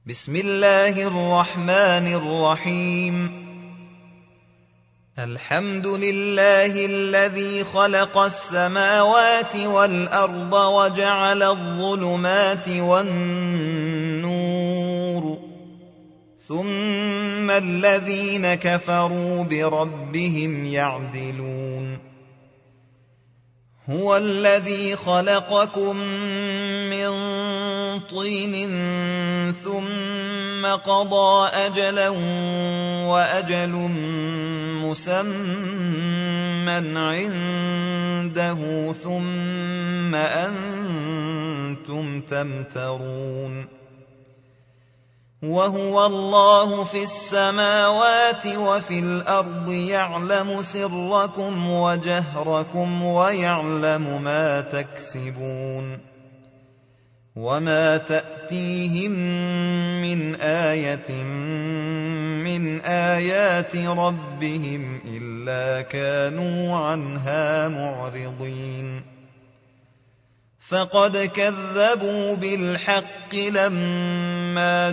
بسم الله الرحمن الرحيم. الحمد لله الذي خلق السماوات والأرض وجعل الظلمات والنور، ثم الذين كفروا بربهم يعدلون. هو الذي خلقكم من طين ثم قضى أجلا وأجل مسمى عنده ثم أنتم تمترون. وهو الله في السماوات وفي الأرض يعلم سركم وجهركم ويعلم ما تكسبون. وما تأتيهم من آية من آيات ربهم إلا كانوا عنها معرضين. فقد كذبوا بالحق لما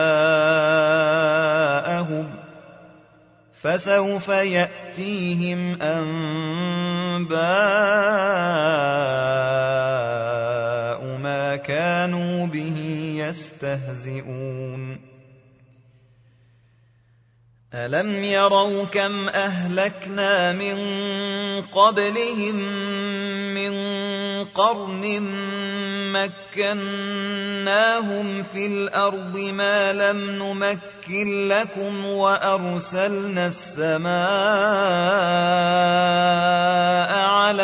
جاءهم، فسوف يأتيهم أنباء ما كانوا به يستهزئون. ألم يروا كم أهلكنا من قبلهم من قرن مكناهم في الأرض ما لم نمكن لكم، وأرسلنا السماء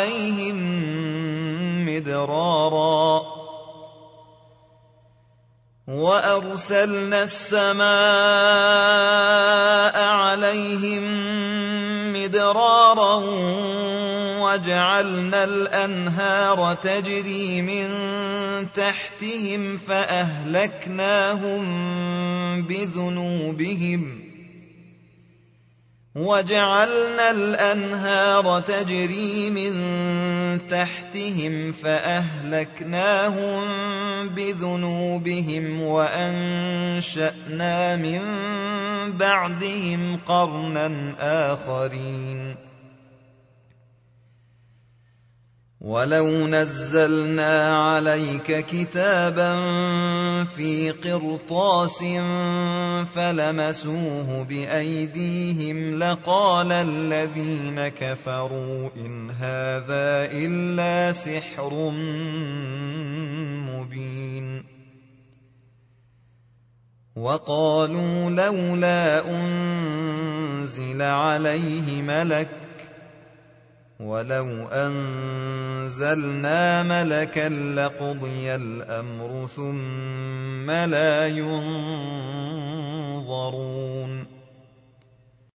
عليهم مدرارا وجعلنا الأنهار تجري من تحتهم فأهلكناهم بذنوبهم وأنشأنا من بعدهم قرنا آخرين. ولو نزلنا عليك كتابا في قرطاس فلمسوه بأيديهم لقال الذين كفروا إن هذا إلا سحر مبين. وقالوا لولا أنزل عليه ملك، ولو أنزلنا ملكا لقضي الأمر ثم لا ينظرون.